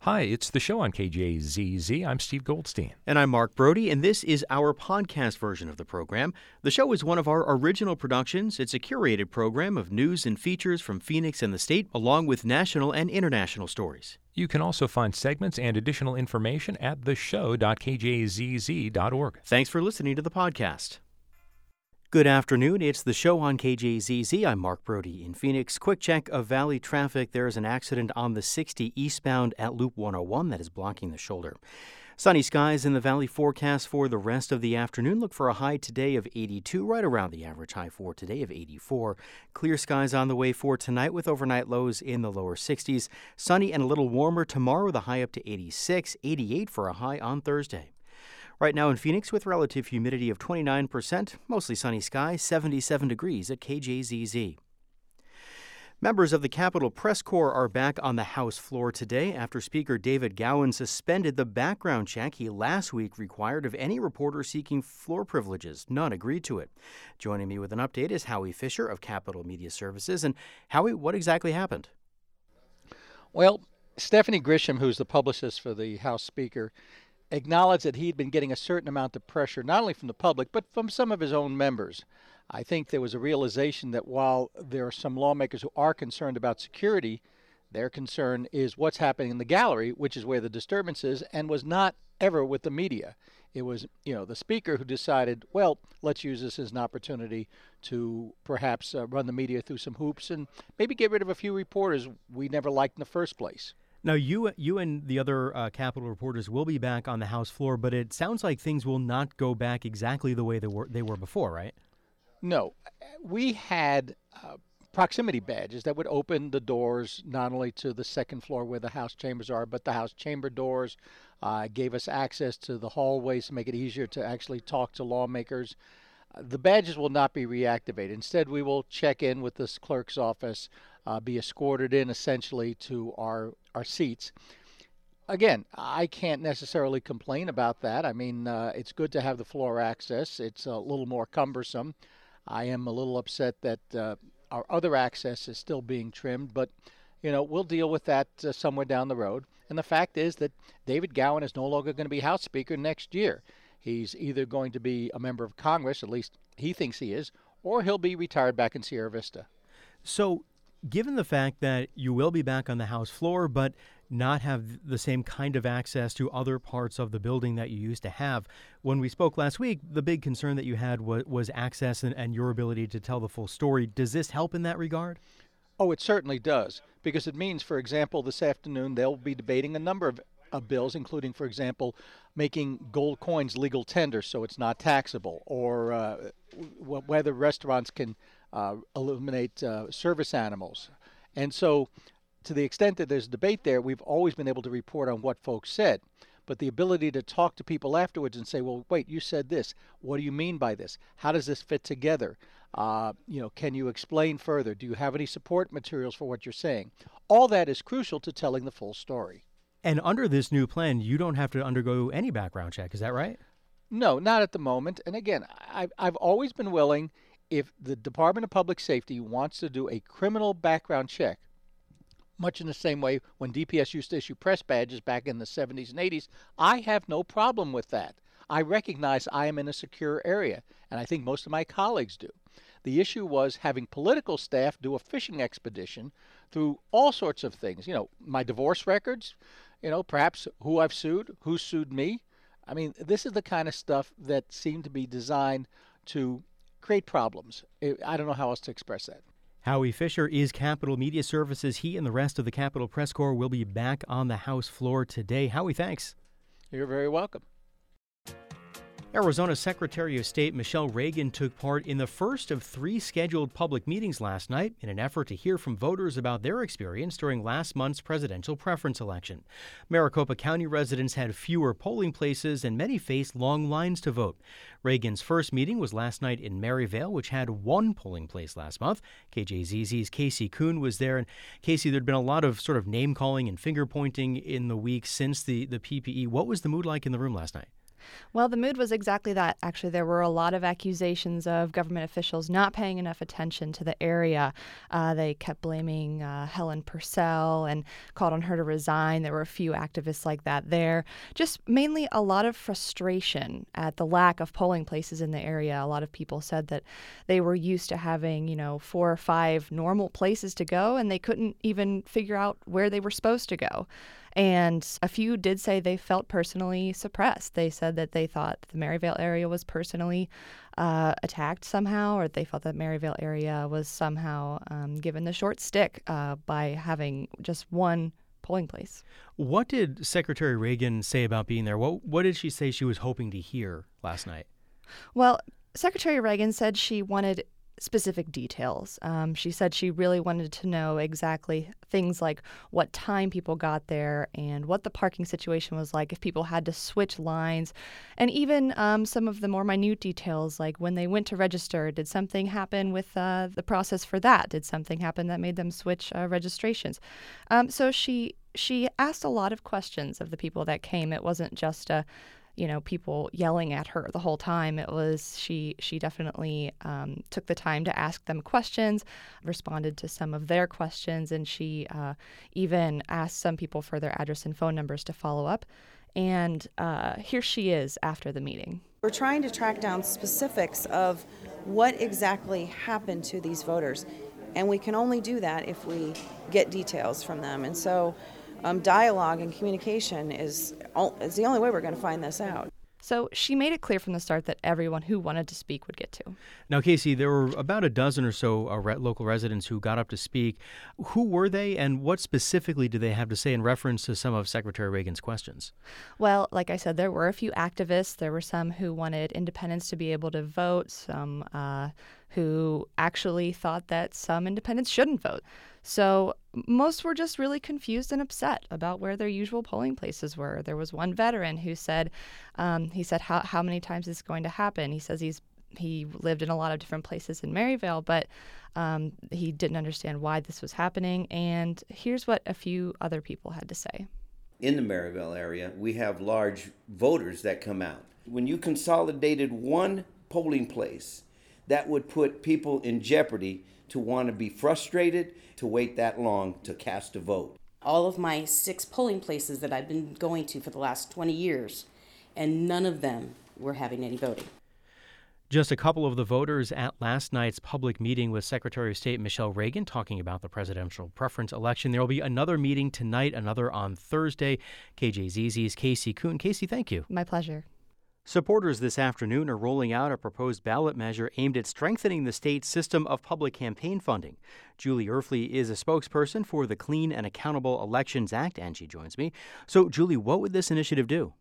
Hi, it's the show on KJZZ. I'm Steve Goldstein. And I'm Mark Brody, and this is our podcast version of the program. The show is one of our original productions. It's a curated program of news and features from Phoenix and the state, along with national and international stories. You can also find segments and additional information at theshow.kjzz.org. Thanks for listening to the podcast. Good afternoon. It's the show on KJZZ. I'm Mark Brody in Phoenix. Quick check of Valley traffic. There is an accident on the 60 eastbound at Loop 101 that is blocking the shoulder. Sunny skies in the Valley forecast for the rest of the afternoon. Look for a high today of 82, right around the average high for today of 84. Clear skies on the way for tonight with overnight lows in the lower 60s. Sunny and a little warmer tomorrow, the high up to 86, 88 for a high on Thursday. Right now in Phoenix with relative humidity of 29%, mostly sunny skies, 77 degrees at KJZZ. Members of the Capitol Press Corps are back on the House floor today after Speaker David Gowan suspended the background check he last week required of any reporter seeking floor privileges. None agreed to it. Joining me with an update is Howie Fisher of Capitol Media Services. And Howie, what exactly happened? Well, Stephanie Grisham, who's the publicist for the House Speaker, acknowledged that he'd been getting a certain amount of pressure, not only from the public, but from some of his own members. I think there was a realization that while there are some lawmakers who are concerned about security, their concern is what's happening in the gallery, which is where the disturbance is, and was not ever with the media. It was, the speaker who decided, well, let's use this as an opportunity to perhaps run the media through some hoops and maybe get rid of a few reporters we never liked in the first place. Now, you and the other Capitol reporters will be back on the House floor, but it sounds like things will not go back exactly the way they were before, right? No. We had proximity badges that would open the doors not only to the second floor where the House chambers are, but the House chamber doors, gave us access to the hallways to make it easier to actually talk to lawmakers. The badges will not be reactivated. Instead, we will check in with this clerk's office, be escorted in essentially to our seats. Again, I can't necessarily complain about that. I mean, it's good to have the floor access. It's a little more cumbersome. I am a little upset that our other access is still being trimmed, but, we'll deal with that somewhere down the road. And the fact is that David Gowan is no longer going to be House Speaker next year. He's either going to be a member of Congress, at least he thinks he is, or he'll be retired back in Sierra Vista. So, given the fact that you will be back on the House floor, but not have the same kind of access to other parts of the building that you used to have, when we spoke last week, the big concern that you had was access and your ability to tell the full story. Does this help in that regard? Oh, it certainly does, because it means, for example, this afternoon they'll be debating a number of bills, including, for example, making gold coins legal tender so it's not taxable, or whether restaurants can eliminate service animals. And so to the extent that there's debate there, we've always been able to report on what folks said. But the ability to talk to people afterwards and say, well, wait, you said this. What do you mean by this? How does this fit together? Can you explain further? Do you have any support materials for what you're saying? All that is crucial to telling the full story. And under this new plan, you don't have to undergo any background check. Is that right? No, not at the moment. And again, I've always been willing, if the Department of Public Safety wants to do a criminal background check, much in the same way when DPS used to issue press badges back in the 70s and 80s, I have no problem with that. I recognize I am in a secure area, and I think most of my colleagues do. The issue was having political staff do a fishing expedition through all sorts of things. My divorce records, perhaps who I've sued, who sued me. I mean, this is the kind of stuff that seemed to be designed to create problems. I don't know how else to express that. Howie Fisher is Capitol Media Services. He and the rest of the Capitol Press Corps will be back on the House floor today. Howie, thanks. You're very welcome. Arizona Secretary of State Michelle Reagan took part in the first of 3 scheduled public meetings last night in an effort to hear from voters about their experience during last month's presidential preference election. Maricopa County residents had fewer polling places and many faced long lines to vote. Reagan's first meeting was last night in Maryvale, which had 1 polling place last month. KJZZ's Casey Kuhn was there. And Casey, there'd been a lot of sort of name calling and finger pointing in the week since the PPE. What was the mood like in the room last night? Well, the mood was exactly that. Actually, there were a lot of accusations of government officials not paying enough attention to the area. They kept blaming Helen Purcell and called on her to resign. There were a few activists like that there. Just mainly a lot of frustration at the lack of polling places in the area. A lot of people said that they were used to having, 4 or 5 normal places to go, and they couldn't even figure out where they were supposed to go. And a few did say they felt personally suppressed. They said that they thought the Maryvale area was personally attacked somehow, or they felt that Maryvale area was somehow given the short stick by having just one polling place. What did Secretary Reagan say about being there? What did she say she was hoping to hear last night? Well, Secretary Reagan said she wanted specific details. She said she really wanted to know exactly things like what time people got there and what the parking situation was like, if people had to switch lines, and even some of the more minute details, like when they went to register, did something happen with the process for that? Did something happen that made them switch registrations? So she asked a lot of questions of the people that came. It wasn't just people yelling at her the whole time. It was she definitely took the time to ask them questions, responded to some of their questions, and she even asked some people for their address and phone numbers to follow up. And here she is after the meeting. We're trying to track down specifics of what exactly happened to these voters, and we can only do that if we get details from them. And so dialogue and communication is the only way we're going to find this out. So she made it clear from the start that everyone who wanted to speak would get to. Now, Casey, there were about a dozen or so local residents who got up to speak. Who were they, and what specifically do they have to say in reference to some of Secretary Reagan's questions? Well, like I said, there were a few activists. There were some who wanted independents to be able to vote, some who actually thought that some independents shouldn't vote. So most were just really confused and upset about where their usual polling places were. There was one veteran who said, how many times is this going to happen? He says he lived in a lot of different places in Maryvale, but he didn't understand why this was happening. And here's what a few other people had to say. In the Maryvale area, we have large voters that come out. When you consolidated one polling place, that would put people in jeopardy to want to be frustrated to wait that long to cast a vote. All of my 6 polling places that I've been going to for the last 20 years, and none of them were having any voting. Just a couple of the voters at last night's public meeting with Secretary of State Michelle Reagan talking about the presidential preference election. There will be another meeting tonight, another on Thursday. KJZZ's Casey Kuhn. Casey, thank you. My pleasure. Supporters this afternoon are rolling out a proposed ballot measure aimed at strengthening the state's system of public campaign funding. Julie Erfle is a spokesperson for the Clean and Accountable Elections Act, and she joins me. So, Julie, what would this initiative do?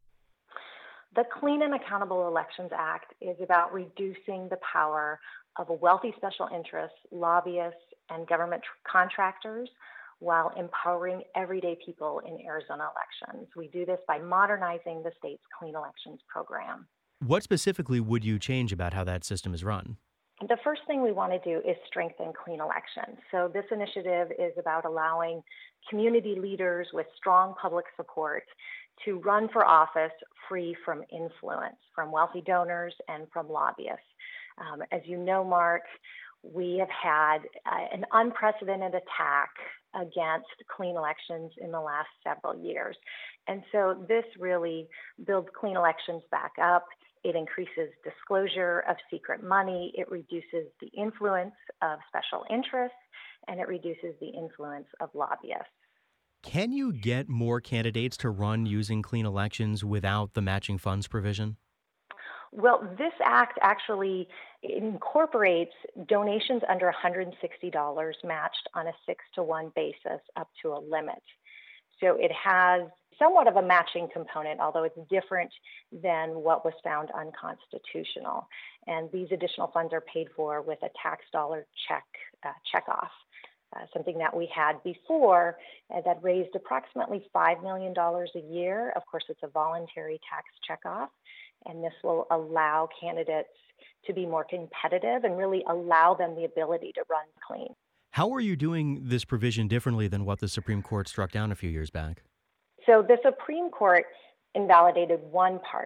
The Clean and Accountable Elections Act is about reducing the power of wealthy special interests, lobbyists, and government contractors while empowering everyday people in Arizona elections. We do this by modernizing the state's clean elections program. What specifically would you change about how that system is run? The first thing we want to do is strengthen clean elections. So this initiative is about allowing community leaders with strong public support to run for office free from influence from wealthy donors and from lobbyists. As you know, Mark, we have had an unprecedented attack against clean elections in the last several years. And so this really builds clean elections back up. It increases disclosure of secret money. It reduces the influence of special interests, and it reduces the influence of lobbyists. Can you get more candidates to run using clean elections without the matching funds provision? Well, this act actually incorporates donations under $160 matched on a 6-to-1 basis up to a limit. So it has somewhat of a matching component, although it's different than what was found unconstitutional. And these additional funds are paid for with a tax dollar checkoff. Something that we had before that raised approximately $5 million a year. Of course, it's a voluntary tax checkoff, and this will allow candidates to be more competitive and really allow them the ability to run clean. How are you doing this provision differently than what the Supreme Court struck down a few years back? So the Supreme Court invalidated one part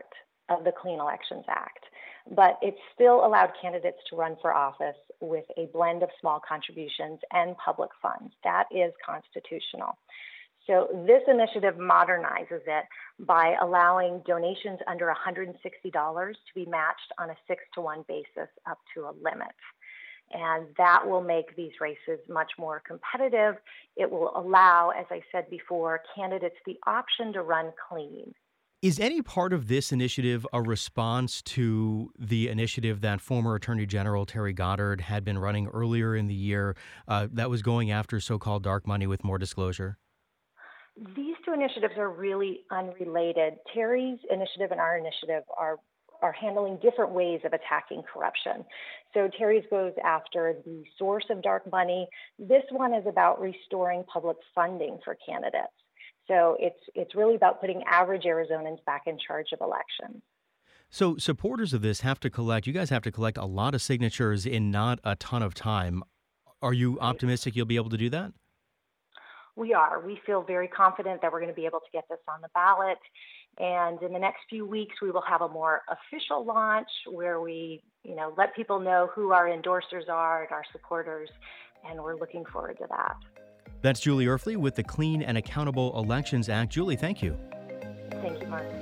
of the Clean Elections Act. But it still allowed candidates to run for office with a blend of small contributions and public funds. That is constitutional. So this initiative modernizes it by allowing donations under $160 to be matched on a 6-to-1 basis up to a limit. And that will make these races much more competitive. It will allow, as I said before, candidates the option to run clean. Is any part of this initiative a response to the initiative that former Attorney General Terry Goddard had been running earlier in the year that was going after so-called dark money with more disclosure? These two initiatives are really unrelated. Terry's initiative and our initiative are handling different ways of attacking corruption. So Terry's goes after the source of dark money. This one is about restoring public funding for candidates. So it's really about putting average Arizonans back in charge of elections. So supporters of this you guys have to collect a lot of signatures in not a ton of time. Are you optimistic you'll be able to do that? We are. We feel very confident that we're going to be able to get this on the ballot. And in the next few weeks, we will have a more official launch where we, let people know who our endorsers are and our supporters. And we're looking forward to that. That's Julie Erfle with the Clean and Accountable Elections Act. Julie, thank you. Thank you, Mark.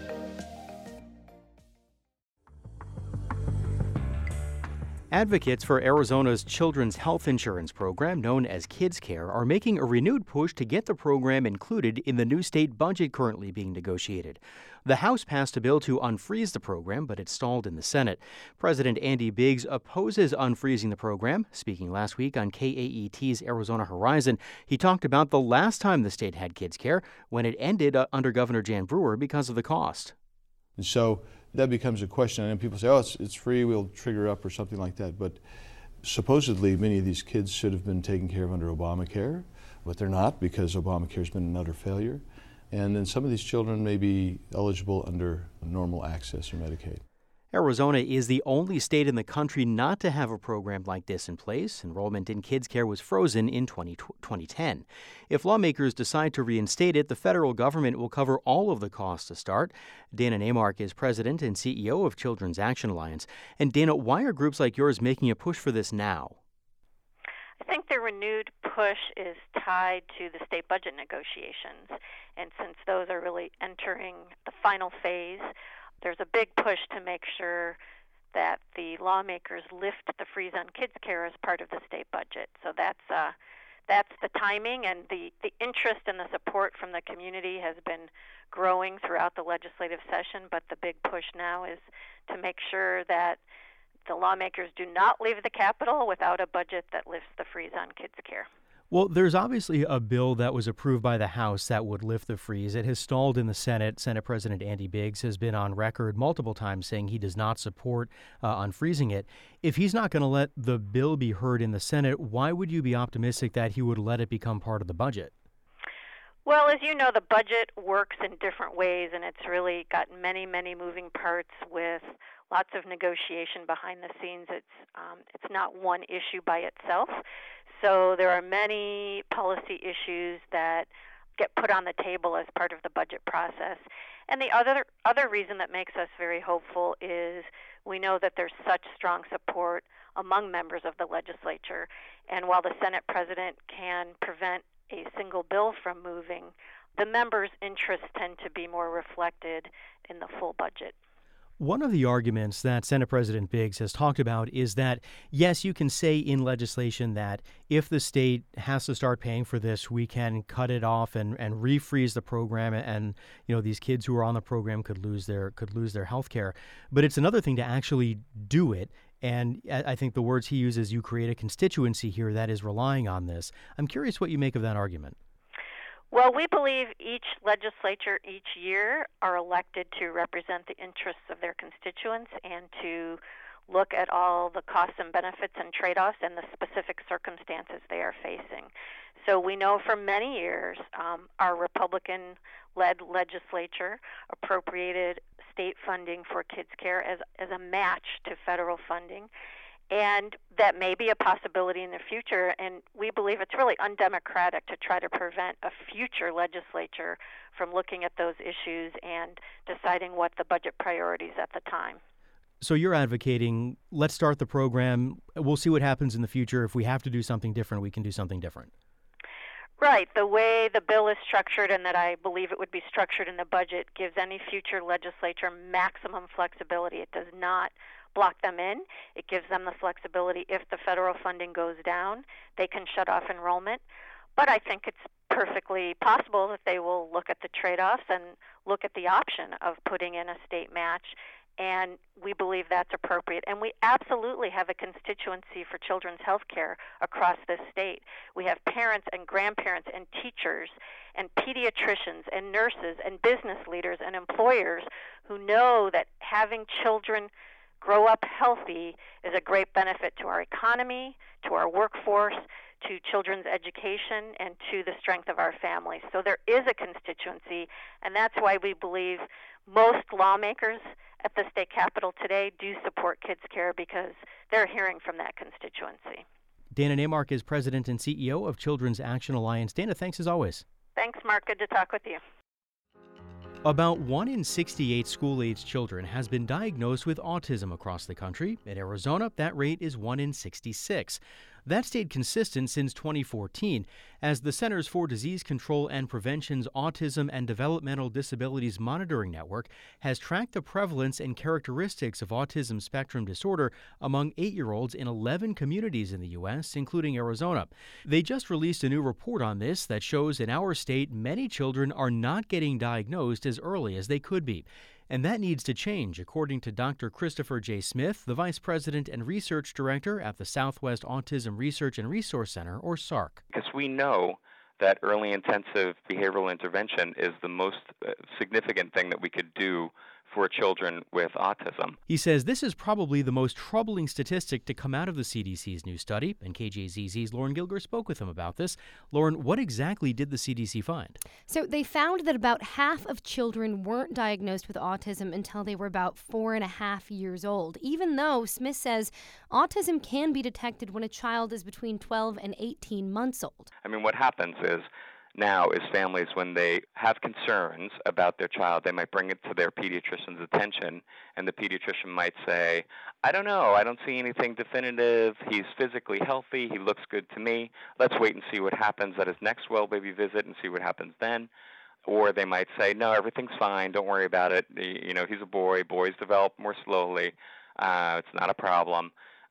Advocates for Arizona's children's health insurance program, known as Kids Care, are making a renewed push to get the program included in the new state budget currently being negotiated. The House passed a bill to unfreeze the program, but it stalled in the Senate. President Andy Biggs opposes unfreezing the program. Speaking last week on KAET's Arizona Horizon, he talked about the last time the state had Kids Care, when it ended under Governor Jan Brewer because of the cost. And so that becomes a question. And people say, oh, it's free, we'll trigger up or something like that. But supposedly many of these kids should have been taken care of under Obamacare, but they're not because Obamacare's been an utter failure. And then some of these children may be eligible under normal access or Medicaid. Arizona is the only state in the country not to have a program like this in place. Enrollment in Kids Care was frozen in 2010. If lawmakers decide to reinstate it, the federal government will cover all of the costs to start. Dana Naimark is president and CEO of Children's Action Alliance. And Dana, why are groups like yours making a push for this now? I think the renewed push is tied to the state budget negotiations. And since those are really entering the final phase, there's a big push to make sure that the lawmakers lift the freeze on Kids Care as part of the state budget. So that's the timing, and the interest and the support from the community has been growing throughout the legislative session, but the big push now is to make sure that the lawmakers do not leave the Capitol without a budget that lifts the freeze on Kids Care. Well, there's obviously a bill that was approved by the House that would lift the freeze. It has stalled in the Senate. Senate President Andy Biggs has been on record multiple times saying he does not support unfreezing it. If he's not going to let the bill be heard in the Senate, why would you be optimistic that he would let it become part of the budget? Well, as you know, the budget works in different ways, and it's really got many, many moving parts with lots of negotiation behind the scenes. It's not one issue by itself. So there are many policy issues that get put on the table as part of the budget process. And the other reason that makes us very hopeful is we know that there's such strong support among members of the legislature. And while the Senate president can prevent a single bill from moving, the members' interests tend to be more reflected in the full budget. One of the arguments that Senate President Biggs has talked about is that, yes, you can say in legislation that if the state has to start paying for this, we can cut it off and refreeze the program, and these kids who are on the program could lose their health care. But it's another thing to actually do it. And I think the words he uses, you create a constituency here that is relying on this. I'm curious what you make of that argument. Well, we believe each legislature each year are elected to represent the interests of their constituents and to look at all the costs and benefits and trade-offs and the specific circumstances they are facing. So we know for many years our Republican-led legislature appropriated state funding for Kids Care as a match to federal funding. And that may be a possibility in the future, and we believe it's really undemocratic to try to prevent a future legislature from looking at those issues and deciding what the budget priorities at the time. So you're advocating, let's start the program, we'll see what happens in the future. If we have to do something different, we can do something different. Right. The way the bill is structured, and that I believe it would be structured in the budget, gives any future legislature maximum flexibility. It does not block them in. It gives them the flexibility. If the federal funding goes down, they can shut off enrollment. But I think it's perfectly possible that they will look at the trade-offs and look at the option of putting in a state match. And we believe that's appropriate. And we absolutely have a constituency for children's health care across this state. We have parents and grandparents and teachers and pediatricians and nurses and business leaders and employers who know that having children grow up healthy is a great benefit to our economy, to our workforce, to children's education, and to the strength of our families. So there is a constituency, and that's why we believe most lawmakers at the state capitol today do support kids' care, because they're hearing from that constituency. Dana Neymark is president and CEO of Children's Action Alliance. Dana, thanks as always. Thanks, Mark. Good to talk with you. About 1 in 68 school-aged children has been diagnosed with autism across the country. In Arizona, that rate is 1 in 66. That stayed consistent since 2014, as the Centers for Disease Control and Prevention's Autism and Developmental Disabilities Monitoring Network has tracked the prevalence and characteristics of autism spectrum disorder among 8-year-olds in 11 communities in the U.S., including Arizona. They just released a new report on this that shows in our state many children are not getting diagnosed as early as they could be. And that needs to change, according to Dr. Christopher J. Smith, the Vice President and Research Director at the Southwest Autism Research and Resource Center, or SARC. Because we know that early intensive behavioral intervention is the most significant thing that we could do for children with autism. He says this is probably the most troubling statistic to come out of the CDC's new study, and KJZZ's Lauren Gilger spoke with him about this. Lauren, what exactly did the CDC find? So they found that about half of children weren't diagnosed with autism until they were about 4.5 years old, even though Smith says autism can be detected when a child is between 12 and 18 months old. I mean, what happens is now is families, when they have concerns about their child, they might bring it to their pediatrician's attention, and the pediatrician might say, I don't know, I don't see anything definitive, he's physically healthy, he looks good to me, let's wait and see what happens at his next well baby visit and see what happens then. Or they might say, no, everything's fine, don't worry about it, you know, he's a boy, boys develop more slowly, it's not a problem.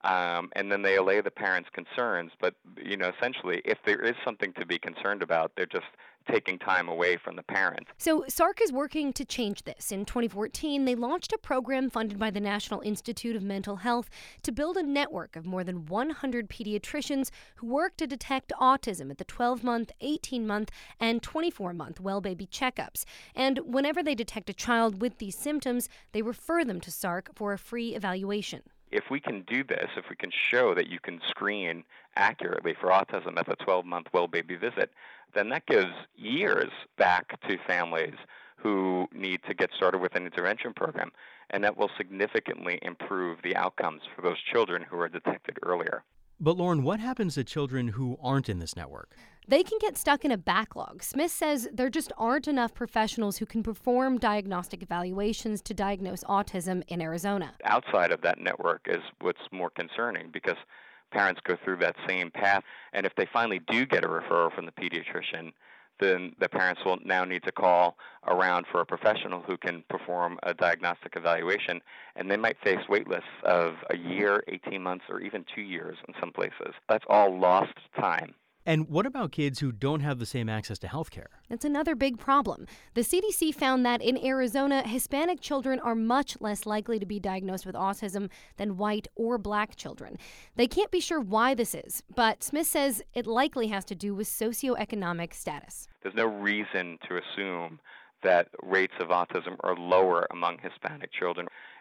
And then they allay the parents' concerns. But, you know, essentially, if there is something to be concerned about, they're just taking time away from the parent. So SARC is working to change this. In 2014, they launched a program funded by the National Institute of Mental Health to build a network of more than 100 pediatricians who work to detect autism at the 12-month, 18-month, and 24-month well baby checkups. And whenever they detect a child with these symptoms, they refer them to SARC for a free evaluation. If we can do this, if we can show that you can screen accurately for autism at the 12-month well baby visit, then that gives years back to families who need to get started with an intervention program, and that will significantly improve the outcomes for those children who are detected earlier. But Lauren, what happens to children who aren't in this network? They can get stuck in a backlog. Smith says there just aren't enough professionals who can perform diagnostic evaluations to diagnose autism in Arizona. Outside of that network is what's more concerning, because parents go through that same path, and if they finally do get a referral from the pediatrician, then the parents will now need to call around for a professional who can perform a diagnostic evaluation, and they might face wait lists of a year, 18 months, or even 2 years in some places. That's all lost time. And what about kids who don't have the same access to health care? That's another big problem. The CDC found that in Arizona, Hispanic children are much less likely to be diagnosed with autism than white or black children. They can't be sure why this is, but Smith says it likely has to do with socioeconomic status. There's no reason to assume that rates of autism are lower among Hispanic children.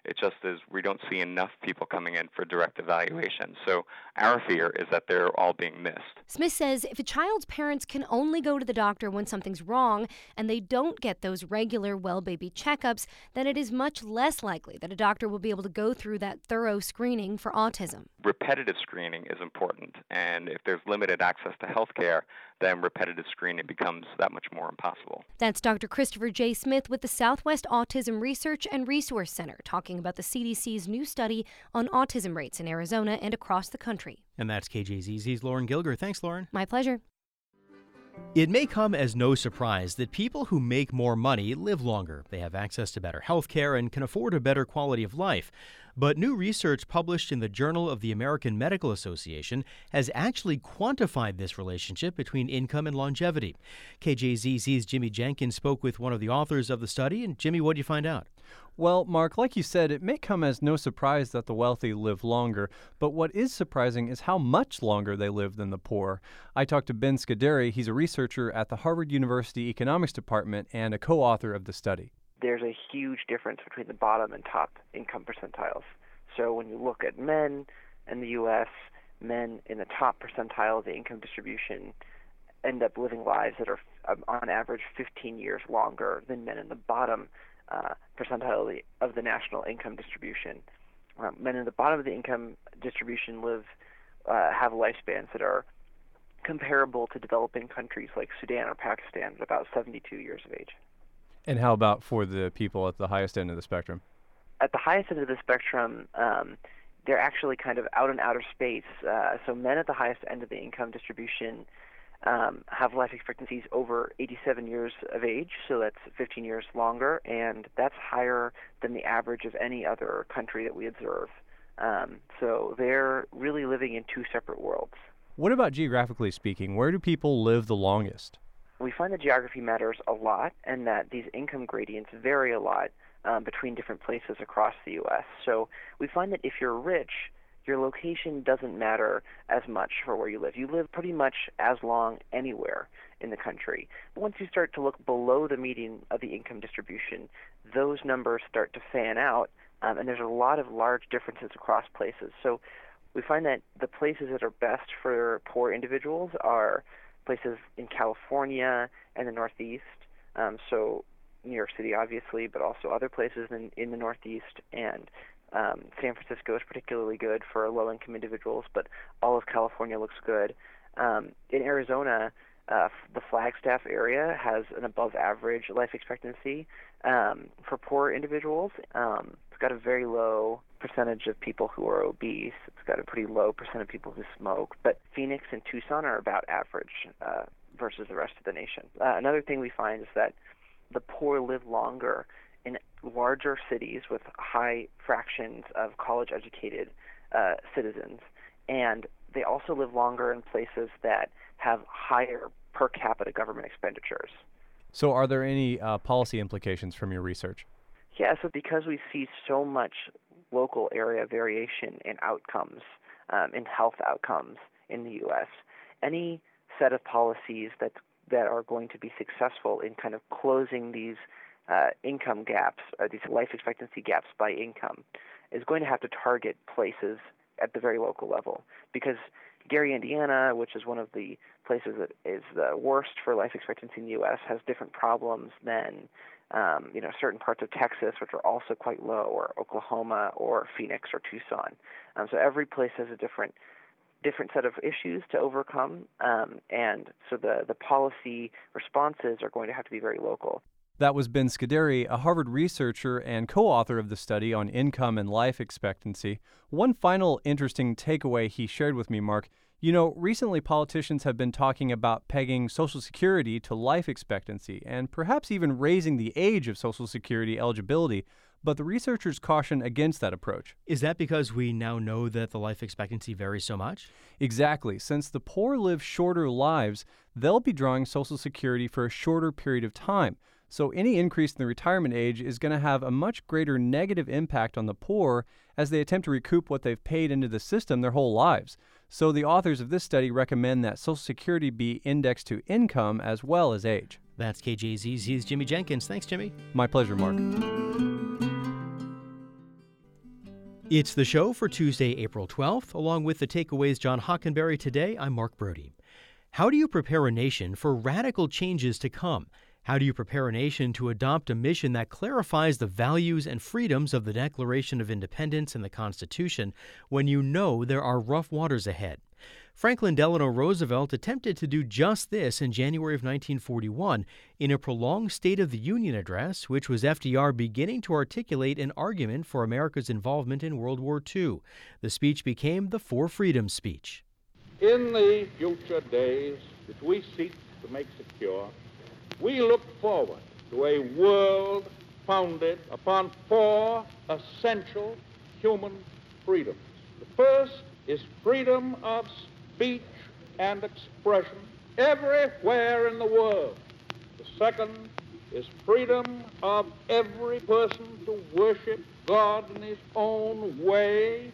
It just is we don't see enough people coming in for direct evaluation. So our fear is that they're all being missed. Smith says if a child's parents can only go to the doctor when something's wrong and they don't get those regular well-baby checkups, then it is much less likely that a doctor will be able to go through that thorough screening for autism. Repetitive screening is important, and if there's limited access to health care, then repetitive screening becomes that much more impossible. That's Dr. Christopher J. Smith with the Southwest Autism Research and Resource Center talking about the CDC's new study on autism rates in Arizona and across the country. And that's KJZZ's Lauren Gilger. Thanks, Lauren. My pleasure. It may come as no surprise that people who make more money live longer. They have access to better health care and can afford a better quality of life. But new research published in the Journal of the American Medical Association has actually quantified this relationship between income and longevity. KJZZ's Jimmy Jenkins spoke with one of the authors of the study. And Jimmy, what did you find out? Well, Mark, like you said, it may come as no surprise that the wealthy live longer, but what is surprising is how much longer they live than the poor. I talked to Ben Scuderi. He's a researcher at the Harvard University Economics Department and a co-author of the study. There's a huge difference between the bottom and top income percentiles. So when you look at men in the U.S., men in the top percentile of the income distribution end up living lives that are, on average, 15 years longer than men in the bottom percentile of the national income distribution. Men in the bottom of the income distribution have lifespans that are comparable to developing countries like Sudan or Pakistan at about 72 years of age. And how about for the people at the highest end of the spectrum? At the highest end of the spectrum, they're actually kind of out in outer space. So men at the highest end of the income distribution have life expectancies over 87 years of age, so that's 15 years longer, and that's higher than the average of any other country that we observe. So they're really living in two separate worlds. What about geographically speaking? Where do people live the longest? We find that geography matters a lot and that these income gradients vary a lot between different places across the U.S. So we find that if you're rich, your location doesn't matter as much for where you live. You live pretty much as long anywhere in the country. Once you start to look below the median of the income distribution, those numbers start to fan out, and there's a lot of large differences across places. So we find that the places that are best for poor individuals are places in California and the Northeast, so New York City, obviously, but also other places in the Northeast, and San Francisco is particularly good for low-income individuals, but all of California looks good. In Arizona, the Flagstaff area has an above-average life expectancy for poor individuals. It's got a very low percentage of people who are obese. It's got a pretty low percent of people who smoke. But Phoenix and Tucson are about average versus the rest of the nation. Another thing we find is that the poor live longer in larger cities with high fractions of college-educated citizens, and they also live longer in places that have higher per capita government expenditures. So are there any policy implications from your research? Yeah, so because we see so much local area variation in outcomes, in health outcomes in the U.S., any set of policies that are going to be successful in kind of closing these income gaps, these life expectancy gaps by income, is going to have to target places at the very local level. Because Gary, Indiana, which is one of the places that is the worst for life expectancy in the U.S., has different problems than certain parts of Texas, which are also quite low, or Oklahoma, or Phoenix, or Tucson. So every place has a different set of issues to overcome, and so the policy responses are going to have to be very local. That was Ben Scuderi, a Harvard researcher and co-author of the study on income and life expectancy. One final interesting takeaway he shared with me, Mark. Recently politicians have been talking about pegging Social Security to life expectancy and perhaps even raising the age of Social Security eligibility, but the researchers caution against that approach. Is that because we now know that the life expectancy varies so much? Exactly. Since the poor live shorter lives, they'll be drawing Social Security for a shorter period of time. So any increase in the retirement age is going to have a much greater negative impact on the poor as they attempt to recoup what they've paid into the system their whole lives. So the authors of this study recommend that Social Security be indexed to income as well as age. That's KJZZ's Jimmy Jenkins. Thanks, Jimmy. My pleasure, Mark. It's the show for Tuesday, April 12th. Along with the takeaways John Hockenberry today, I'm Mark Brody. How do you prepare a nation for radical changes to come? How do you prepare a nation to adopt a mission that clarifies the values and freedoms of the Declaration of Independence and the Constitution when you know there are rough waters ahead? Franklin Delano Roosevelt attempted to do just this in January of 1941 in a prolonged State of the Union address, which was FDR beginning to articulate an argument for America's involvement in World War II. The speech became the Four Freedoms speech. In the future days which we seek to make secure, we look forward to a world founded upon four essential human freedoms. The first is freedom of speech and expression everywhere in the world. The second is freedom of every person to worship God in his own way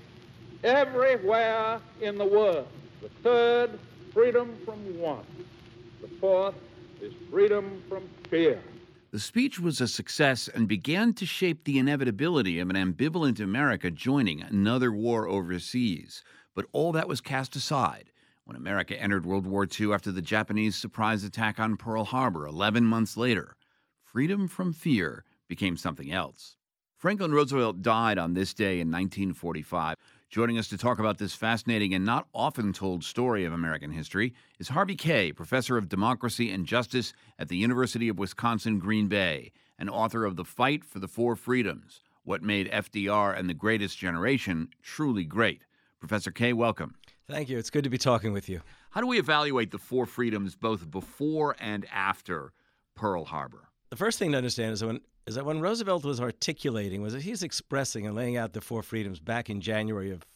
everywhere in the world. The third, freedom from want. The fourth is freedom from fear. The speech was a success and began to shape the inevitability of an ambivalent America joining another war overseas. But all that was cast aside when America entered World War II after the Japanese surprise attack on Pearl Harbor 11 months later. Freedom from fear became something else. Franklin Roosevelt died on this day in 1945. Joining us to talk about this fascinating and not often told story of American history is Harvey Kaye, professor of democracy and justice at the University of Wisconsin-Green Bay, and author of The Fight for the Four Freedoms, What Made FDR and the Greatest Generation Truly Great. Professor Kaye, welcome. Thank you. It's good to be talking with you. How do we evaluate the four freedoms both before and after Pearl Harbor? The first thing to understand is that when Roosevelt was articulating, he's expressing and laying out the four freedoms back in January of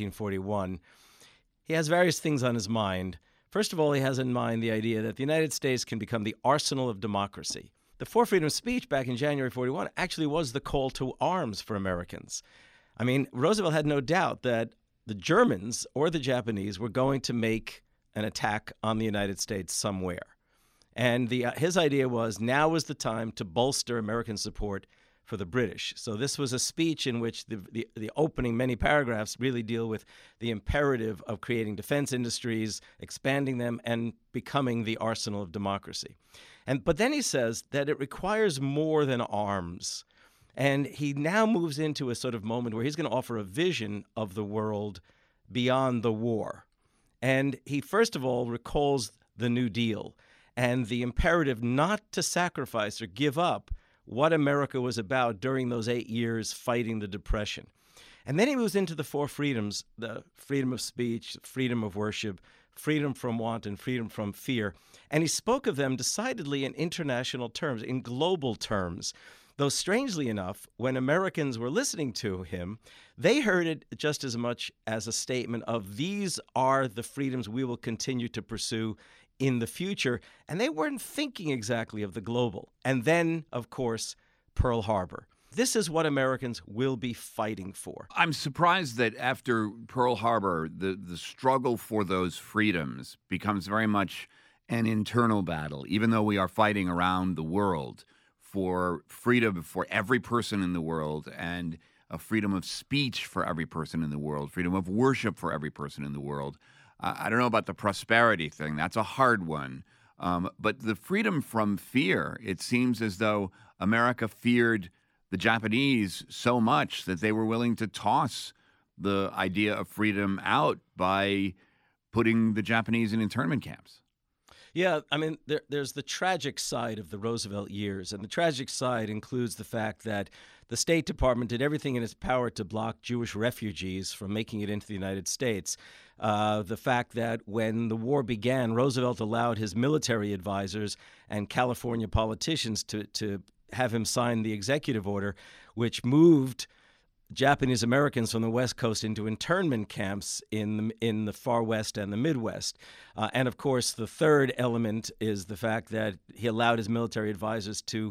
1941, he has various things on his mind. First of all, he has in mind the idea that the United States can become the arsenal of democracy. The Four Freedoms speech back in January 41 actually was the call to arms for Americans. I mean, Roosevelt had no doubt that the Germans or the Japanese were going to make an attack on the United States somewhere. And his idea was now was the time to bolster American support for the British. So this was a speech in which the opening many paragraphs really deal with the imperative of creating defense industries, expanding them, and becoming the arsenal of democracy. But then he says that it requires more than arms. And he now moves into a sort of moment where he's going to offer a vision of the world beyond the war. And he, first of all, recalls the New Deal and the imperative not to sacrifice or give up what America was about during those 8 years fighting the Depression. And then he moves into the four freedoms, the freedom of speech, freedom of worship, freedom from want, and freedom from fear. And he spoke of them decidedly in international terms, in global terms. Though strangely enough, when Americans were listening to him, they heard it just as much as a statement of these are the freedoms we will continue to pursue in the future. And they weren't thinking exactly of the global. And then, of course, Pearl Harbor. This is what Americans will be fighting for. I'm surprised that after Pearl Harbor, the struggle for those freedoms becomes very much an internal battle, even though we are fighting around the world for freedom for every person in the world and a freedom of speech for every person in the world, freedom of worship for every person in the world. I don't know about the prosperity thing. That's a hard one. But the freedom from fear, it seems as though America feared the Japanese so much that they were willing to toss the idea of freedom out by putting the Japanese in internment camps. Yeah, I mean, there's the tragic side of the Roosevelt years, and the tragic side includes the fact that the State Department did everything in its power to block Jewish refugees from making it into the United States. The fact that when the war began, Roosevelt allowed his military advisors and California politicians to have him sign the executive order, which moved Japanese Americans from the West Coast into internment camps in the far West and the Midwest. And of course, the third element is the fact that he allowed his military advisors to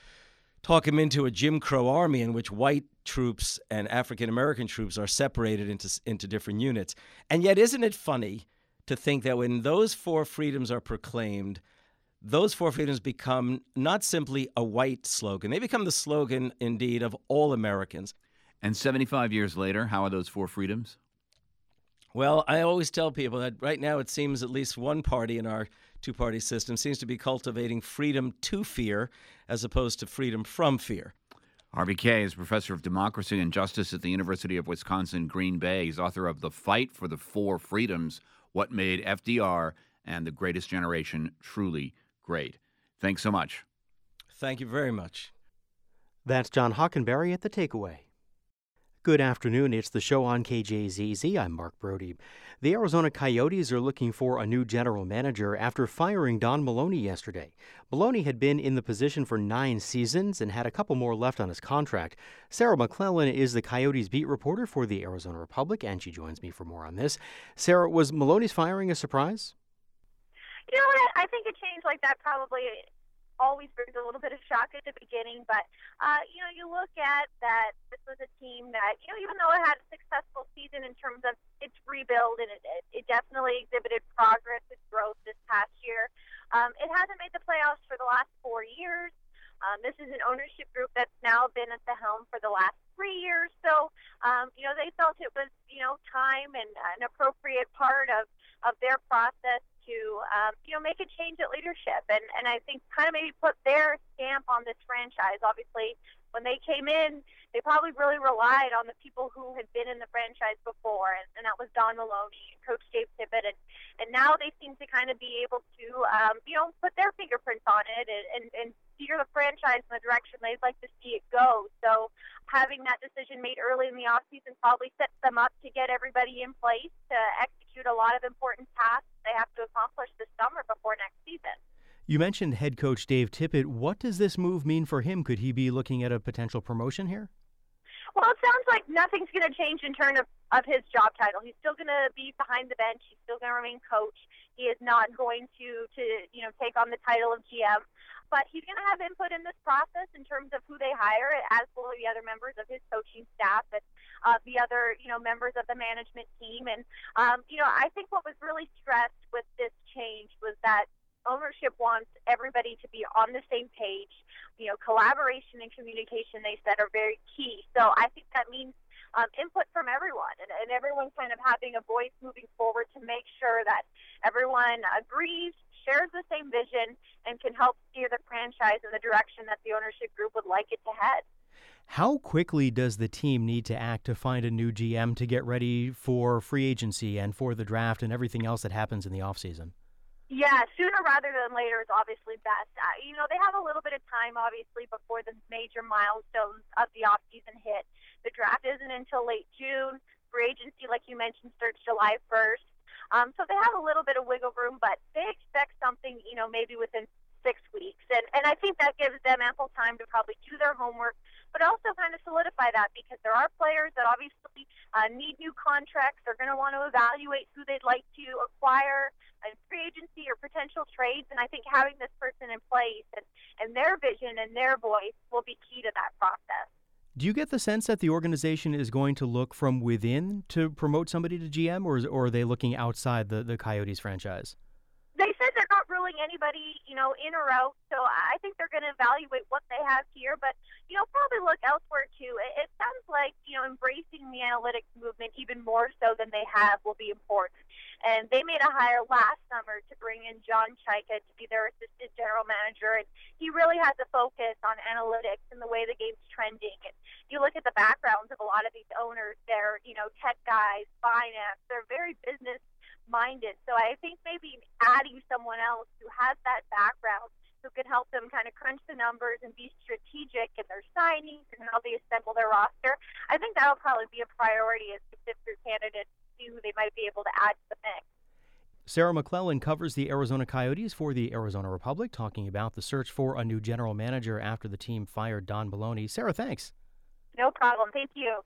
talk him into a Jim Crow army in which white troops and African American troops are separated into different units. And yet, isn't it funny to think that when those four freedoms are proclaimed, those four freedoms become not simply a white slogan, they become the slogan, indeed, of all Americans. And 75 years later, how are those four freedoms? Well, I always tell people that right now it seems at least one party in our two-party system seems to be cultivating freedom to fear as opposed to freedom from fear. Harvey Kaye is professor of democracy and justice at the University of Wisconsin, Green Bay. He's author of The Fight for the Four Freedoms, What Made FDR and the Greatest Generation Truly Great. Thanks so much. Thank you very much. That's John Hockenberry at The Takeaway. Good afternoon. It's the show on KJZZ. I'm Mark Brody. The Arizona Coyotes are looking for a new general manager after firing Don Maloney yesterday. Maloney had been in the position for 9 seasons and had a couple more left on his contract. Sarah McClellan is the Coyotes beat reporter for the Arizona Republic, and she joins me for more on this. Sarah, was Maloney's firing a surprise? You know what? I think a change like that probably always brings a little bit of shock at the beginning, but you look at that this was a team that, even though it had a successful season in terms of its rebuild, and it definitely exhibited progress and growth this past year, it hasn't made the playoffs for the last 4 years. This is an ownership group that's now been at the helm for the last 3 years, so they felt it was time and an appropriate part of their process to make a change at leadership, and I think kind of maybe put their stamp on this franchise. Obviously, when they came in, they probably really relied on the people who had been in the franchise before, and that was Don Maloney and Coach Dave Tippett, and now they seem to kind of be able to put their fingerprints on it and steer the franchise in the direction they'd like to see it go. So having that decision made early in the offseason probably sets them up to get everybody in place to execute a lot of important tasks they have to accomplish this summer before next season. You mentioned head coach Dave Tippett. What does this move mean for him? Could he be looking at a potential promotion here? Well, it sounds like nothing's going to change in terms of his job title. He's still going to be behind the bench. He's still going to remain coach. He is not going to take on the title of GM. But he's going to have input in this process in terms of who they hire, as will the other members of his coaching staff and the other, members of the management team. And, I think what was really stressed with this change was that ownership wants everybody to be on the same page. Collaboration and communication, they said, are very key. So I think that means input from everyone and everyone kind of having a voice moving forward to make sure that everyone agrees, shares the same vision, and can help steer the franchise in the direction that the ownership group would like it to head. How quickly does the team need to act to find a new GM to get ready for free agency and for the draft and everything else that happens in the offseason? Yeah, sooner rather than later is obviously best. They have a little bit of time, obviously, before the major milestones of the offseason hit. The draft isn't until late June. Free agency, like you mentioned, starts July 1st. So they have a little bit of wiggle room, but they expect something, maybe within 6 weeks. And I think that gives them ample time to probably do their homework, but also kind of solidify that because there are players that obviously need new contracts. They're going to want to evaluate who they'd like to acquire in free agency or potential trades. And I think having this person in place and their vision and their voice will be key to that process. Do you get the sense that the organization is going to look from within to promote somebody to GM, or are they looking outside the Coyotes franchise? They said they're not ruling anybody, in or out. So I think they're going to evaluate what they have here, but, probably look elsewhere too. It sounds like, embracing the analytics movement even more so than they have will be important. And they made a hire last summer to bring in John Chayka to be their assistant general manager. And he really has a focus on analytics and the way the game's trending. And you look at the backgrounds of a lot of these owners, they're, tech guys, finance, they're very business minded. So I think maybe adding someone else who has that background who can help them kind of crunch the numbers and be strategic in their signings and how they assemble their roster, I think that'll probably be a priority as they sift through candidates to see who they might be able to add to the mix. Sarah McClellan covers the Arizona Coyotes for the Arizona Republic, talking about the search for a new general manager after the team fired Don Maloney. Sarah, thanks. No problem. Thank you.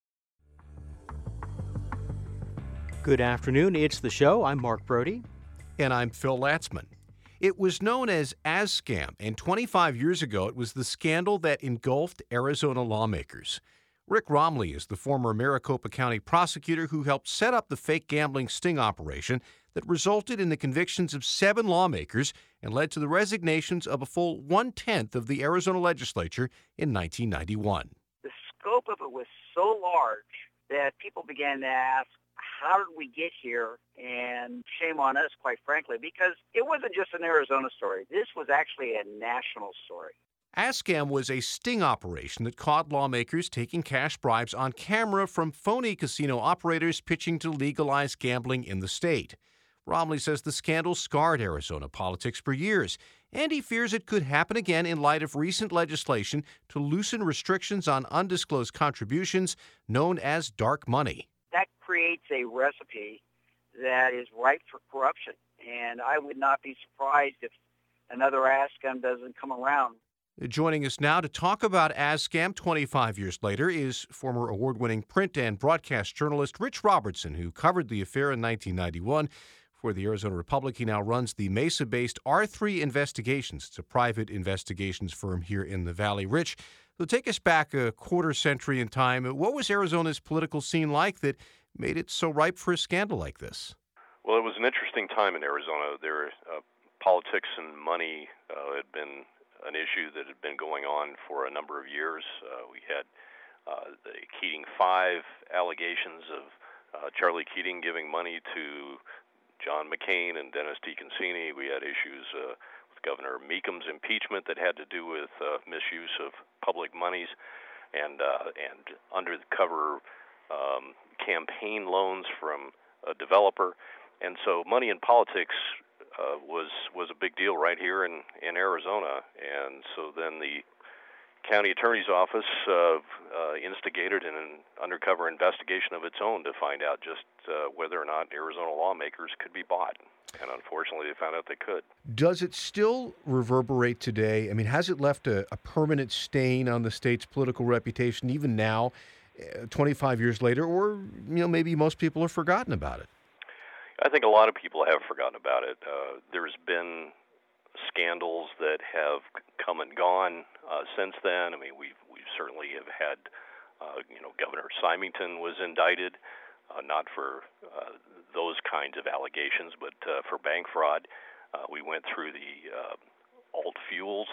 Good afternoon. It's the show. I'm Mark Brody. And I'm Phil Latzman. It was known as AzScam, and 25 years ago it was the scandal that engulfed Arizona lawmakers. Rick Romley is the former Maricopa County prosecutor who helped set up the fake gambling sting operation that resulted in the convictions of 7 lawmakers and led to the resignations of a full 1/10 of the Arizona legislature in 1991. The scope of it was so large that people began to ask, how did we get here? And shame on us, quite frankly, because it wasn't just an Arizona story. This was actually a national story. ASCAM was a sting operation that caught lawmakers taking cash bribes on camera from phony casino operators pitching to legalize gambling in the state. Romney says the scandal scarred Arizona politics for years, and he fears it could happen again in light of recent legislation to loosen restrictions on undisclosed contributions known as dark money. That creates a recipe that is ripe for corruption, and I would not be surprised if another ASCAM doesn't come around. Joining us now to talk about ASCAM 25 years later is former award-winning print and broadcast journalist Rich Robertson, who covered the affair in 1991 for the Arizona Republic. He now runs the Mesa-based R3 Investigations. It's a private investigations firm here in the Valley. Rich, so take us back a quarter century in time. What was Arizona's political scene like that made it so ripe for a scandal like this? Well, it was an interesting time in Arizona. Politics and money had been an issue that had been going on for a number of years. We had the Keating 5 allegations of Charlie Keating giving money to John McCain and Dennis DeConcini. We had issues with Governor Meekham's impeachment that had to do with misuse of public monies and undercover campaign loans from a developer. And so money in politics was a big deal right here in Arizona. And so then the county attorney's office instigated an undercover investigation of its own to find out just whether or not Arizona lawmakers could be bought. And unfortunately, they found out they could. Does it still reverberate today? I mean, has it left a permanent stain on the state's political reputation even now, 25 years later, or maybe most people have forgotten about it? I think a lot of people have forgotten about it. There's been scandals that have come and gone since then. I mean, we certainly have had, Governor Symington was indicted, not for those kinds of allegations, but for bank fraud. We went through the alt fuels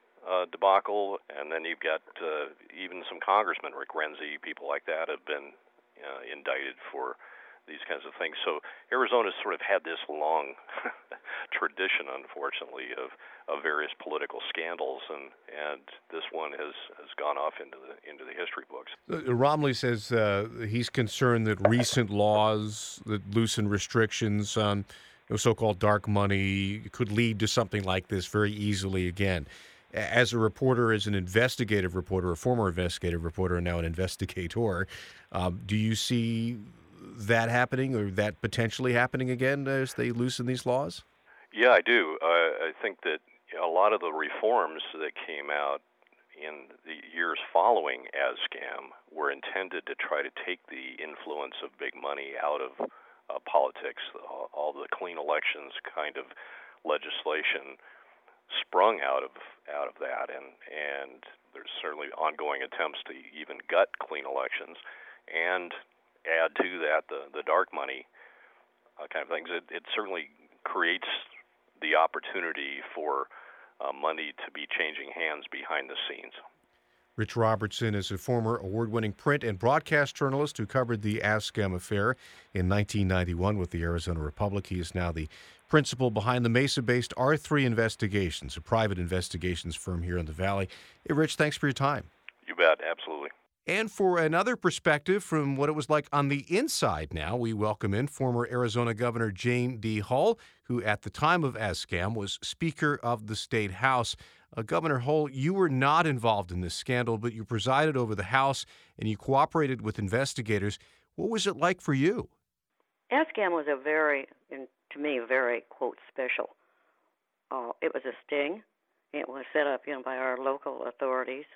debacle, and then you've got even some congressmen, Rick Renzi, people like that have been indicted for these kinds of things. So Arizona's sort of had this long tradition, unfortunately, of various political scandals, and this one has gone off into the history books. Romney says he's concerned that recent laws that loosen restrictions on so-called dark money could lead to something like this very easily again. As a reporter, as an investigative reporter, a former investigative reporter, and now an investigator, do you see that happening, or that potentially happening again as they loosen these laws? Yeah, I do. I think that a lot of the reforms that came out in the years following ASCAM were intended to try to take the influence of big money out of politics. All the clean elections kind of legislation sprung out of that, and there's certainly ongoing attempts to even gut clean elections and add to that the dark money kind of things. It certainly creates the opportunity for money to be changing hands behind the scenes. Rich Robertson is a former award-winning print and broadcast journalist who covered the ASCAM affair in 1991 with the Arizona Republic. He is now the principal behind the Mesa-based R3 Investigations, a private investigations firm here in the Valley. Hey, Rich, thanks for your time. You bet, absolutely. And for another perspective from what it was like on the inside now, we welcome in former Arizona Governor Jane D. Hull, who at the time of ASCAM was Speaker of the State House. Governor Hull, you were not involved in this scandal, but you presided over the House and you cooperated with investigators. What was it like for you? ASCAM was to me, very, quote, special. It was a sting. It was set up, by our local authorities.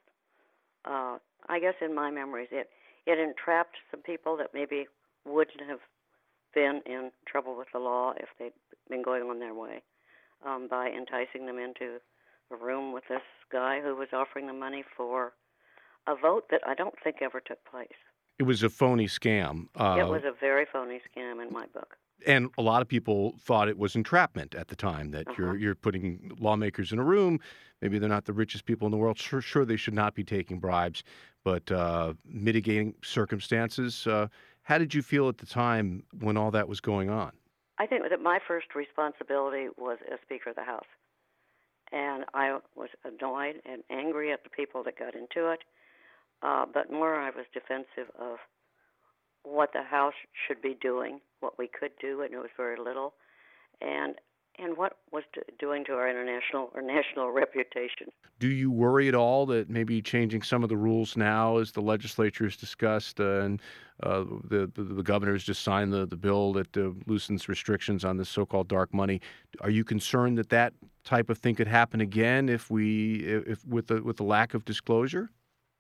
I guess in my memories, it entrapped some people that maybe wouldn't have been in trouble with the law if they'd been going on their way, by enticing them into a room with this guy who was offering them money for a vote that I don't think ever took place. It was a phony scam. It was a very phony scam in my book. And a lot of people thought it was entrapment at the time, that you're putting lawmakers in a room. Maybe they're not the richest people in the world. Sure, they should not be taking bribes, but mitigating circumstances. How did you feel at the time when all that was going on? I think that my first responsibility was as Speaker of the House. And I was annoyed and angry at the people that got into it. But more, I was defensive of what the House should be doing, what we could do, and it was very little, and what was doing to our national reputation. Do you worry at all that maybe changing some of the rules now, as the legislature has discussed, and the governors just signed the bill that loosens restrictions on this so-called dark money? Are you concerned that type of thing could happen again if with the lack of disclosure?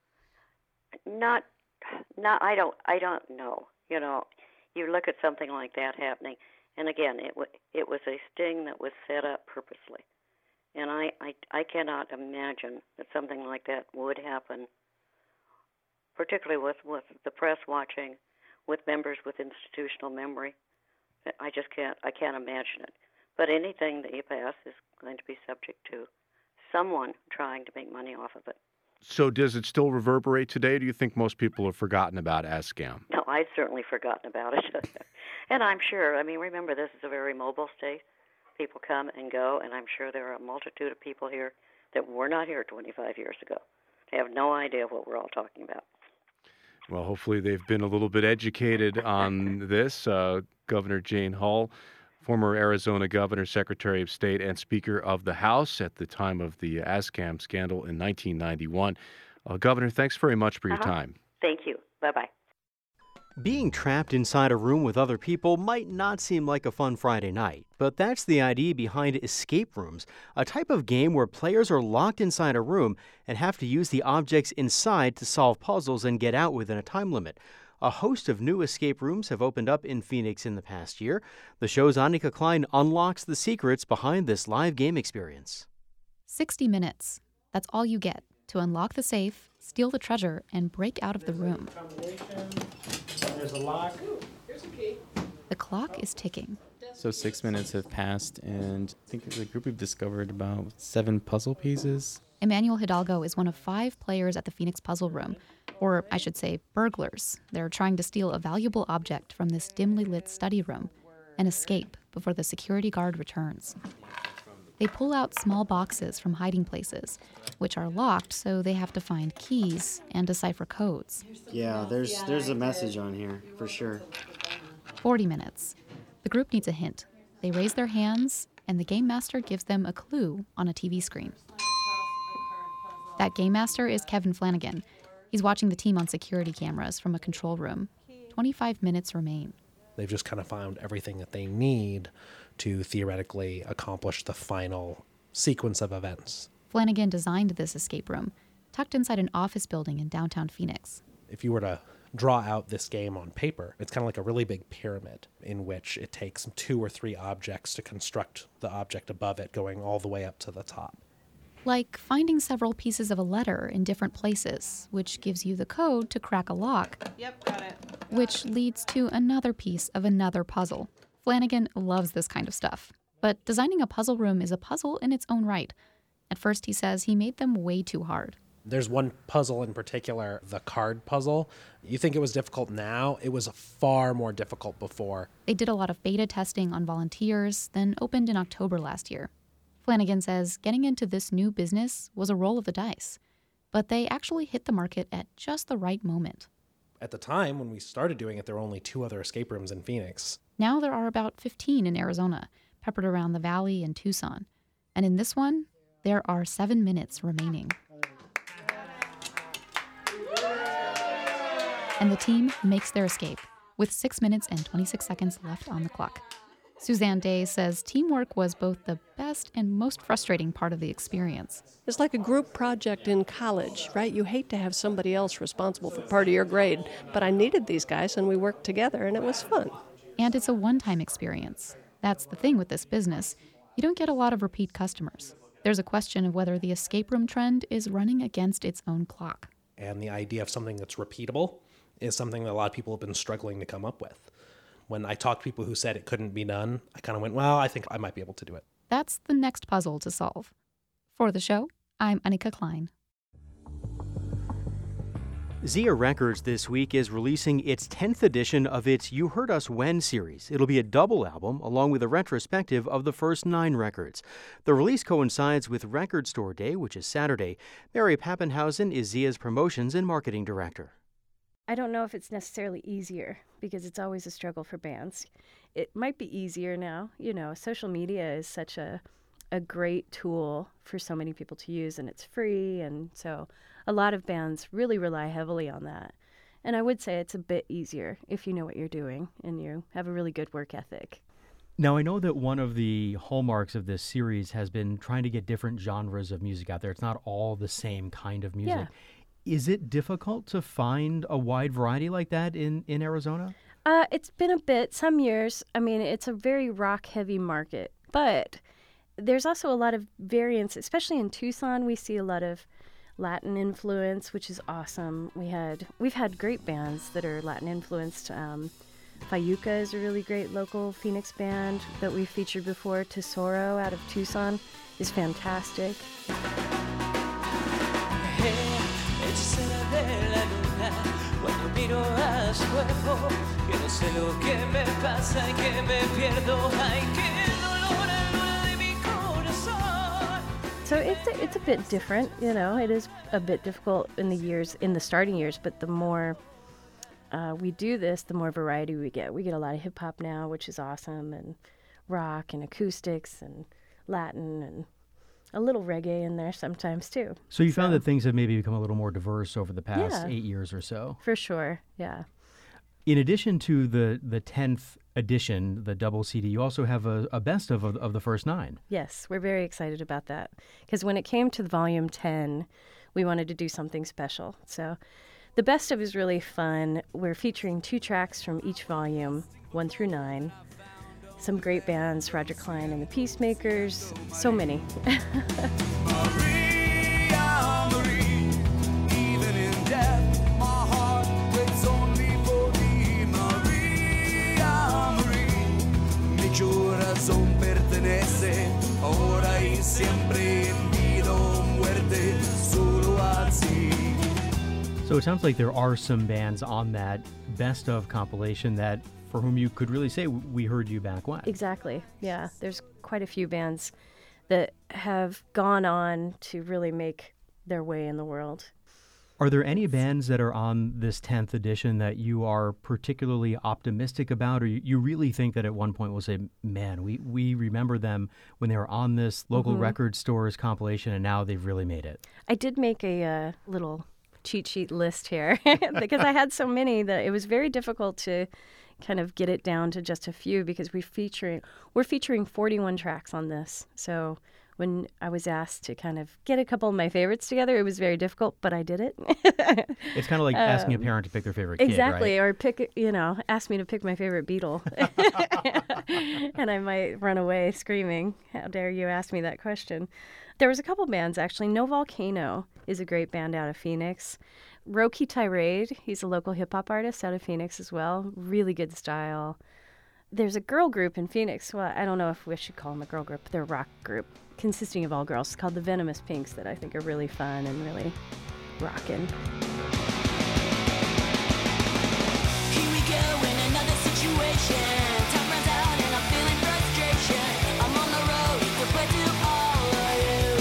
I don't know. You know, you look at something like that happening, and again, it was a sting that was set up purposely, and I cannot imagine that something like that would happen, particularly with the press watching, with members with institutional memory. I can't imagine it. But anything that you pass is going to be subject to someone trying to make money off of it. So does it still reverberate today? Do you think most people have forgotten about ASCAM? No, I'd certainly forgotten about it. And I'm sure, remember, this is a very mobile state. People come and go, and I'm sure there are a multitude of people here that were not here 25 years ago. They have no idea what we're all talking about. Well, hopefully they've been a little bit educated on this. Governor Jane Hull, former Arizona governor, Secretary of State, and Speaker of the House at the time of the ASCAM scandal in 1991. Governor, thanks very much for your time. Thank you. Bye-bye. Being trapped inside a room with other people might not seem like a fun Friday night, but that's the idea behind escape rooms, a type of game where players are locked inside a room and have to use the objects inside to solve puzzles and get out within a time limit. A host of new escape rooms have opened up in Phoenix in the past year. The show's Annika Klein unlocks the secrets behind this live game experience. 60 minutes. That's all you get to unlock the safe, steal the treasure, and break out of the room. There's a lock. Here's a key. The clock is ticking. So 6 minutes have passed, and I think as a group we've discovered about 7 puzzle pieces. Emmanuel Hidalgo is one of 5 players at the Phoenix Puzzle Room, or I should say burglars. They're trying to steal a valuable object from this dimly lit study room and escape before the security guard returns. They pull out small boxes from hiding places, which are locked, so they have to find keys and decipher codes. Yeah, there's a message on here, for sure. 40 minutes. The group needs a hint. They raise their hands, and the game master gives them a clue on a TV screen. That game master is Kevin Flanagan. He's watching the team on security cameras from a control room. 25 minutes remain. They've just kind of found everything that they need to theoretically accomplish the final sequence of events. Flanagan designed this escape room, tucked inside an office building in downtown Phoenix. If you were to draw out this game on paper, it's kind of like a really big pyramid in which it takes 2 or 3 objects to construct the object above it, going all the way up to the top. Like finding several pieces of a letter in different places, which gives you the code to crack a lock. Yep, got it. Which leads to another piece of another puzzle. Flanagan loves this kind of stuff. But designing a puzzle room is a puzzle in its own right. At first, he says he made them way too hard. There's one puzzle in particular, the card puzzle. You think it was difficult now? It was far more difficult before. They did a lot of beta testing on volunteers, then opened in October last year. Flanagan says getting into this new business was a roll of the dice, but they actually hit the market at just the right moment. At the time, when we started doing it, there were only 2 other escape rooms in Phoenix. Now there are about 15 in Arizona, peppered around the valley and Tucson. And in this one, there are 7 minutes remaining. And the team makes their escape, with 6 minutes and 26 seconds left on the clock. Suzanne Day says teamwork was both the best and most frustrating part of the experience. It's like a group project in college, right? You hate to have somebody else responsible for part of your grade, but I needed these guys and we worked together and it was fun. And it's a one-time experience. That's the thing with this business. You don't get a lot of repeat customers. There's a question of whether the escape room trend is running against its own clock. And the idea of something that's repeatable is something that a lot of people have been struggling to come up with. When I talked to people who said it couldn't be done, I kind of went, well, I think I might be able to do it. That's the next puzzle to solve. For the show, I'm Annika Klein. Zia Records this week is releasing its 10th edition of its You Heard Us When series. It'll be a double album along with a retrospective of the first 9 records. The release coincides with Record Store Day, which is Saturday. Mary Pappenhausen is Zia's promotions and marketing director. I don't know if it's necessarily easier because it's always a struggle for bands. It might be easier now. You know, social media is such a great tool for so many people to use, and it's free, and so a lot of bands really rely heavily on that. And I would say it's a bit easier if you know what you're doing and you have a really good work ethic. Now, I know that one of the hallmarks of this series has been trying to get different genres of music out there. It's not all the same kind of music. Yeah. Is it difficult to find a wide variety like that in Arizona? It's been a bit, some years. I mean, it's a very rock-heavy market, but there's also a lot of variance, especially in Tucson. We see a lot of Latin influence, which is awesome. We've had great bands that are Latin influenced. Fayuca is a really great local Phoenix band that we've featured before. Tesoro out of Tucson is fantastic. So it's a bit different, you know. It is a bit difficult in the starting years, but the more we do this, the more variety we get. We get a lot of hip hop now, which is awesome, and rock and acoustics and Latin and a little reggae in there sometimes too. So you found that things have maybe become a little more diverse over the past Yeah. 8 years or so. For sure, yeah. In addition to the 10th edition, the double CD, you also have a best of the first 9. Yes, we're very excited about that because when it came to volume 10, we wanted to do something special. So the best of is really fun. We're featuring 2 tracks from each volume, 1 through 9. Some great bands, Roger Klein and the Peacemakers, so many. So it sounds like there are some bands on that best of compilation that for whom you could really say, we heard you back when. Exactly, yeah. There's quite a few bands that have gone on to really make their way in the world. Are there any bands that are on this 10th edition that you are particularly optimistic about, or you really think that at one point we'll say, man, we remember them when they were on this local record stores compilation and now they've really made it? I did make a little cheat sheet list here because I had so many that it was very difficult to kind of get it down to just a few because we're featuring 41 tracks on this. So when I was asked to kind of get a couple of my favorites together, it was very difficult, but I did it. It's kind of like asking a parent to pick their favorite exactly, kid, right? Or pick, ask me to pick my favorite Beatle. And I might run away screaming, how dare you ask me that question. There was a couple bands, actually. No Volcano is a great band out of Phoenix. Roki Tirade, he's a local hip-hop artist out of Phoenix as well. Really good style. There's a girl group in Phoenix. Well, I don't know if we should call them a girl group. They're a rock group consisting of all girls called the Venomous Pinks that I think are really fun and really rockin'. Here we go in another situation. Time runs out and I'm feeling frustration. I'm on the road, goodbye to all of you.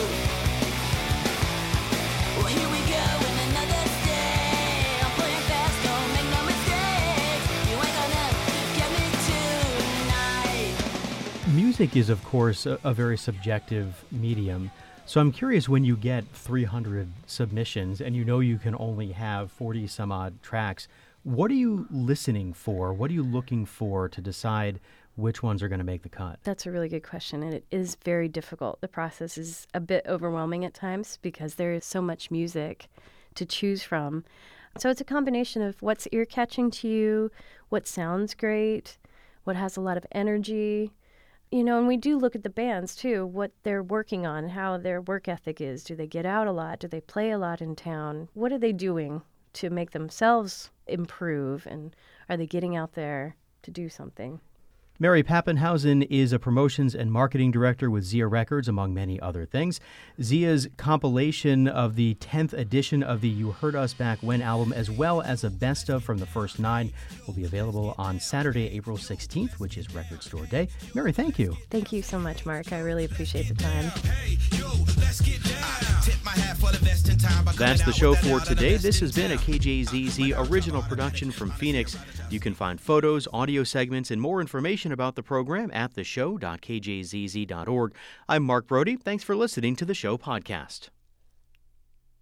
Well, here we go in another state. I'm playing fast, don't make no mistakes. You ain't gonna get me tonight. Music is, of course, a very subjective medium. So I'm curious, when you get 300 submissions and you know you can only have 40 some odd tracks, what are you listening for? What are you looking for to decide which ones are going to make the cut? That's a really good question, and it is very difficult. The process is a bit overwhelming at times because there is so much music to choose from. So it's a combination of what's ear-catching to you, what sounds great, what has a lot of energy. And we do look at the bands, too, what they're working on, how their work ethic is. Do they get out a lot? Do they play a lot in town? What are they doing to make themselves improve? And are they getting out there to do something. Mary Pappenhausen is a promotions and marketing director with Zia Records, among many other things. Zia's compilation of the 10th edition of the You Heard Us Back When album, as well as a best of from the first 9, will be available on Saturday, April 16th, which is Record Store Day. Mary, thank you. Thank you so much, Mark. I really appreciate the time. That's the show for today. This has been a KJZZ original production from Phoenix. You can find photos, audio segments, and more information about the program at theshow.kjzz.org. I'm Mark Brody. Thanks for listening to the show podcast.